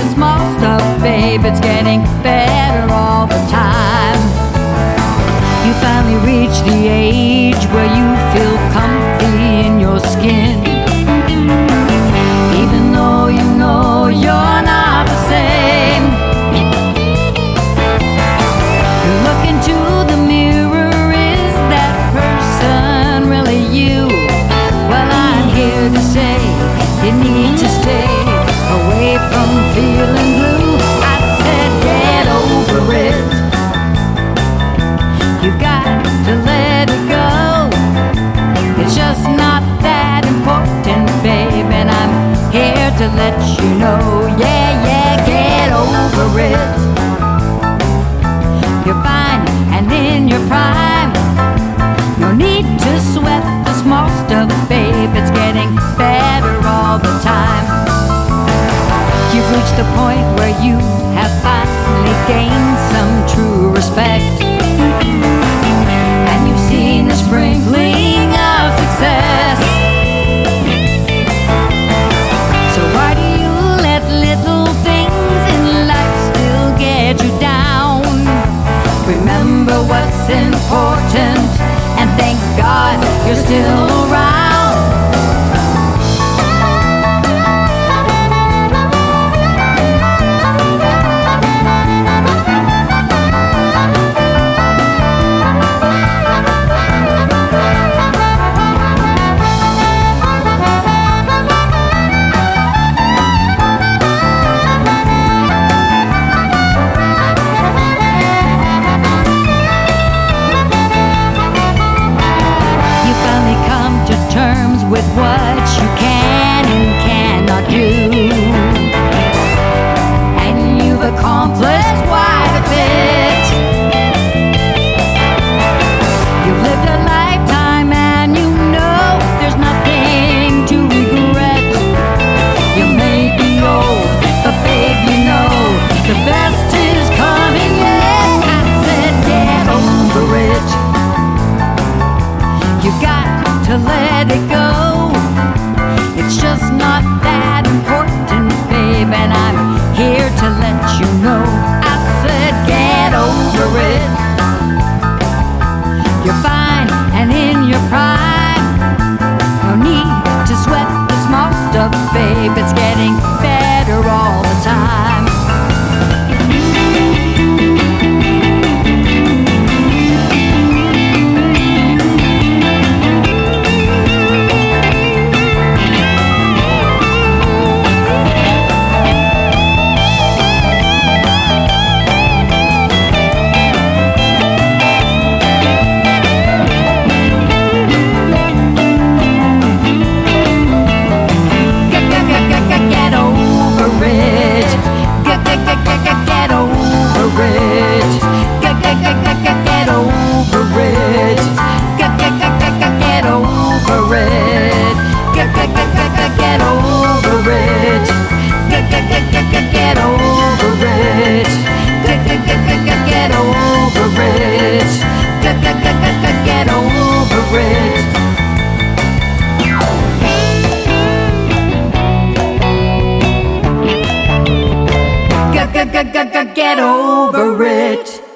small stuff, babe, it's getting better all the time. You finally reach the age where you feel comfy in your skin, even though you know you're not the same. You look into the mirror, is that person really you? Well, I'm here to say you need to stay away from feeling blue. I said get over it. You've got to let it go. It's just not that important, babe, and I'm here to let you know. Yeah, yeah, get over it. You're fine and in your prime. No need to sweat the small stuff, babe, it's getting better all the time. You've reached the point where you have finally gained some true respect, and you've seen the sprinkling of success. So why do you let little things in life still get you down? Remember what's important, and thank God you're still around. With what you can and cannot do, and you've accomplished quite a bit. You've lived a lifetime and you know there's nothing to regret. You may be old, but babe, you know the best is coming yet. I said get over it. You got to let it go. It's just not that important, babe, and I'm here to let you know. I said get over it. You're fine and in your prime. No need to sweat the small stuff, babe, it's getting better all the time. Get over it.